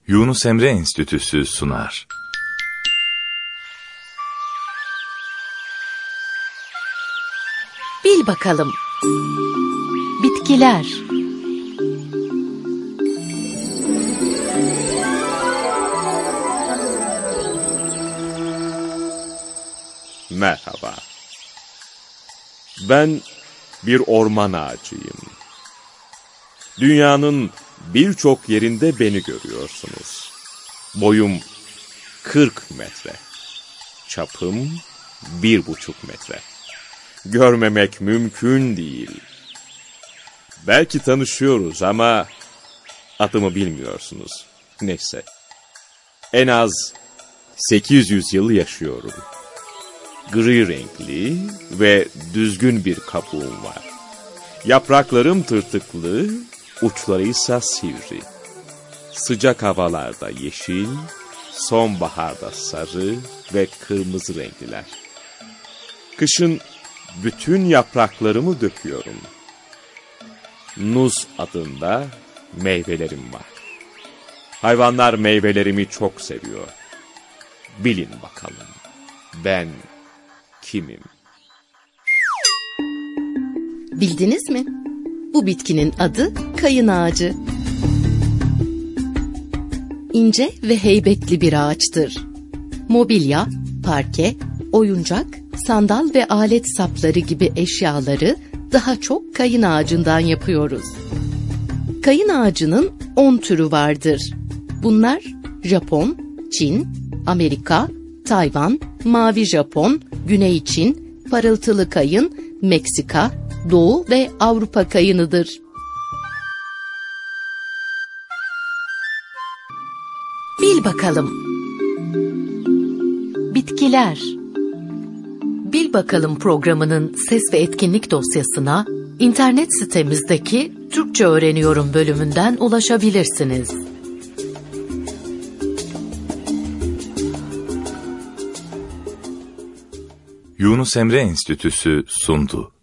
Yunus Emre Enstitüsü sunar. Bil bakalım. Bitkiler. Merhaba. Ben bir orman ağacıyım. Dünyanın birçok yerinde beni görüyorsunuz. Boyum 40 metre. Çapım 1,5 metre. Görmemek mümkün değil. Belki tanışıyoruz ama adımı bilmiyorsunuz. Neyse. En az 800 yıl yaşıyorum. Gri renkli ve düzgün bir kabuğum var. Yapraklarım tırtıklı, uçları ise sivri. Sıcak havalarda yeşil, sonbaharda sarı ve kırmızı renkliler. Kışın bütün yapraklarımı döküyorum. Nuz adında meyvelerim var. Hayvanlar meyvelerimi çok seviyor. Bilin bakalım, ben kimim? Bildiniz mi? Bu bitkinin adı kayın ağacı. İnce ve heybetli bir ağaçtır. Mobilya, parke, oyuncak, sandal ve alet sapları gibi eşyaları daha çok kayın ağacından yapıyoruz. Kayın ağacının 10 türü vardır. Bunlar Japon, Çin, Amerika, Tayvan, Mavi Japon, Güney Çin, Parıltılı kayın, Meksika, Doğu ve Avrupa kayınıdır. Bil bakalım. Bitkiler. Bil bakalım programının ses ve etkinlik dosyasına internet sitemizdeki Türkçe Öğreniyorum bölümünden ulaşabilirsiniz. Yunus Emre Enstitüsü sundu.